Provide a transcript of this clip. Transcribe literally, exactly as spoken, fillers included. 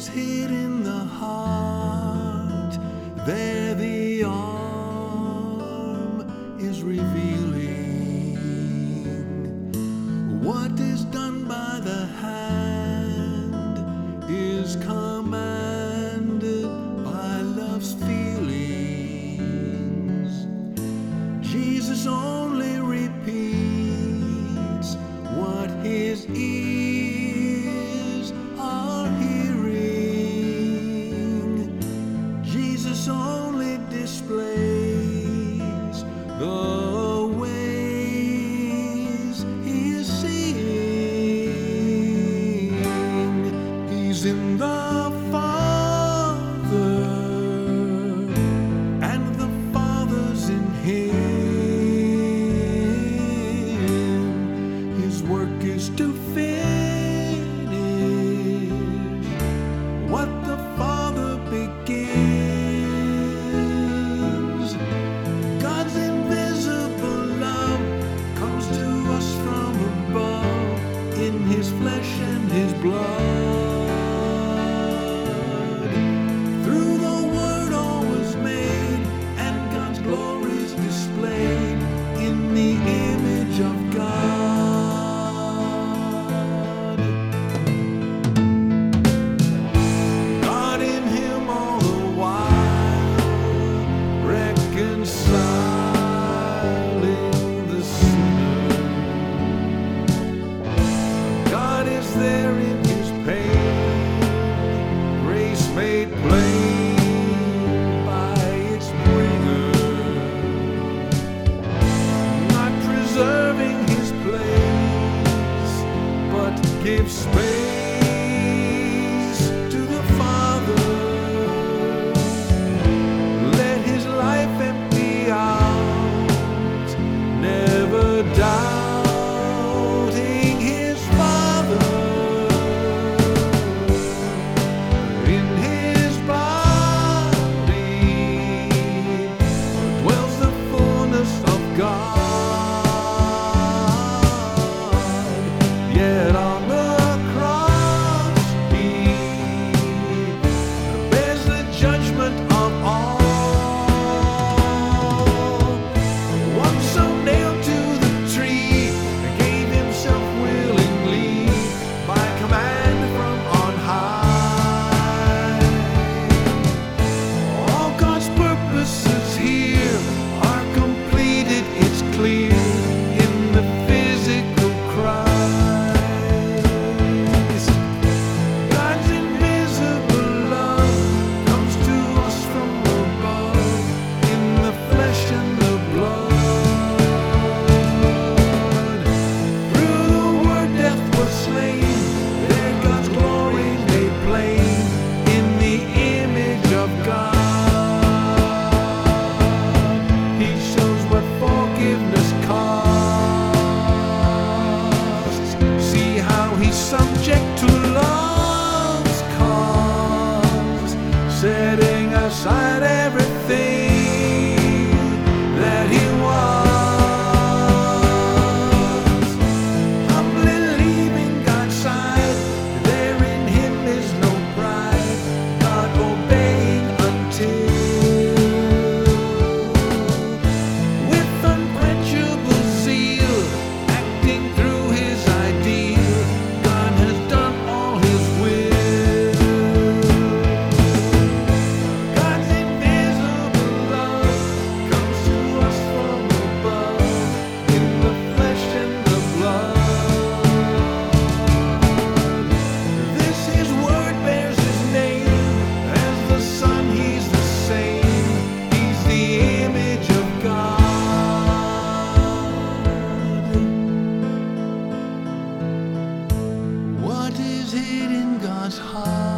is hid in the heart, there the arm is revealing. What is done by the hand is commanded by love's feelings. Jesus only repeats what his ears are hearing. Jesus only displays the ways he is seeing. He's in the Father, and the Father's in him. His work is to finish what the Father begins. God's invisible love comes to us from above in his flesh and his blood. Through the Word all was made, and God's glory is displayed in the image of God. God in him all the while, reconciling the sinner. God is there in his pain, grace made plain by its bringer, not preserving his place, but gives space to the Father. Let his life empty out, never doubting his Father. In his body dwells the fullness of God. Yet on the cross he bears the judgment of all. One so nailed to the tree gave himself willingly by command from on high. All God's purposes here are completed, it's clear, in the physical Christ. God's invisible love comes to us from above in the flesh and the blood. Through the Word death was slain, there God's glory made plain in the image of God. He shows what forgiveness costs. See how he's subject to love's cause, setting aside everything that he was. Humbly leaving God's side, there in him is no pride, God obeying until, with unquenchable zeal, acting through his ideal, God has done all his will. God's invisible love comes to us from above in the flesh and the blood. This his word bears his name, as the Son he's the same, he's the image of God. What is hid in God's heart?